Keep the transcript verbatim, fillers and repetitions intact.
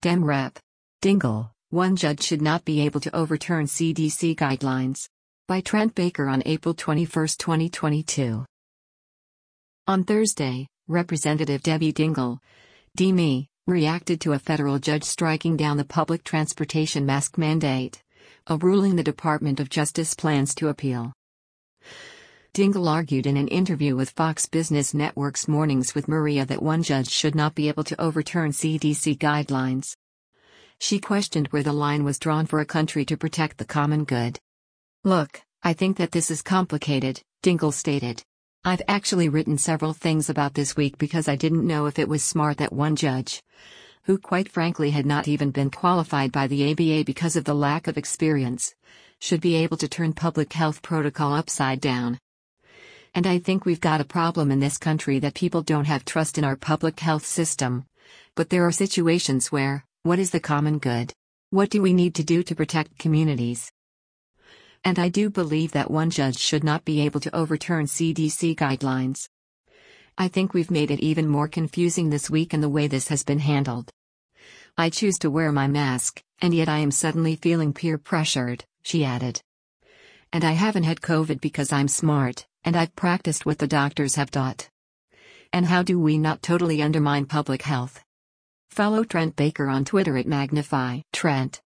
Dem Rep. Dingell, one judge should not be able to overturn C D C guidelines. By Trent Baker on April twenty-first, twenty twenty-two. On Thursday, Representative Debbie Dingell, D M E, reacted to a federal judge striking down the public transportation mask mandate, a ruling the Department of Justice plans to appeal. Dingell argued in an interview with Fox Business Network's Mornings with Maria that one judge should not be able to overturn C D C guidelines. She questioned where the line was drawn for a country to protect the common good. "Look, I think that this is complicated," Dingell stated. "I've actually written several things about this week because I didn't know if it was smart that one judge, who quite frankly had not even been qualified by the A B A because of the lack of experience, should be able to turn public health protocol upside down. And I think we've got a problem in this country that people don't have trust in our public health system. But there are situations where, what is the common good? What do we need to do to protect communities? And I do believe that one judge should not be able to overturn C D C guidelines. I think we've made it even more confusing this week in the way this has been handled. I choose to wear my mask, and yet I am suddenly feeling peer pressured," she added. "And I haven't had COVID because I'm smart, and I've practiced what the doctors have taught. And how do we not totally undermine public health?" Follow Trent Baker on Twitter at Magnify Trent.